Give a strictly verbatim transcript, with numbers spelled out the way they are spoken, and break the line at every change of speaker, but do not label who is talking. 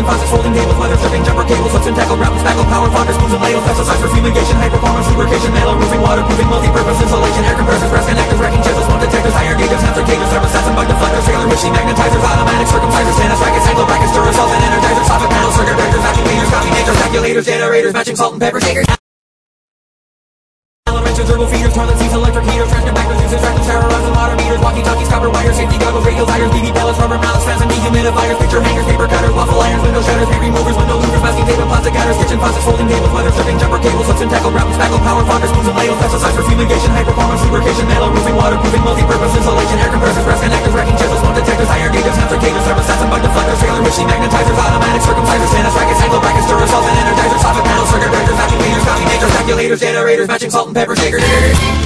kitchen faucets, folding tables, weather stripping, jumper cables, hooks and tackle, grapple, spackle, power fonders, spoons and ladles, pesticides for fumigation, high performance lubrication, metal roofing, waterproofing, multi-purpose insulation, air compressors, brass connectors, wrecking chisels, smoke detectors, higher gauges, sensor cages, thermostats and bug deflectors, trailer machine magnetizers, automatic circumcisers, tennis rackets, angle brackets, Duracells and energizers, soffit panels, circuit breakers, vacuum cleaners, coffee makers, calculators, generators, matching salt and pepper shakers, turbo feeders, toilet seats, electric heaters, trash compactors, juices, tractors, shower rods and water meters, walkie-talkies, copper wires, safety goggles, radial tires, B B pellets, rubber mallets, fans and dehumidifiers, picture hangers, paper cutters, waffle irons, window shutters, paint removers, window louvers, masking tape and plastic cutters, kitchen faucets, folding tables, weather stripping, jumper cables, hooks and tackle, grapple, spackle, power fonders, spoons and ladles, pesticides for fumigation, high performance lubrication, metal roofing, waterproofing, multi-purpose insulation, air compressors, brass connectors, wrecking chisels, smoke detectors, higher gauges, sensor cages, thermostats and bug deflectors, trailer machine magnetizers, automatic circumcisers, tennis rackets, angle brackets, Duracells and energizers, soffit panels, circuit breakers, vacuum cleaners, coffee makers, calculators, generators, matching salt and pepper shakers.